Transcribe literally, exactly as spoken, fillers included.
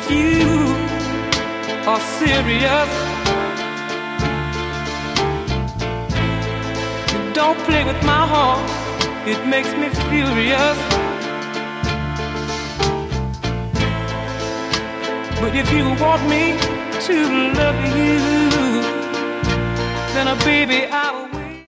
if you are serious, don't play with my heart, it makes me furious. But if you want me to love you, then, uh, baby, I will.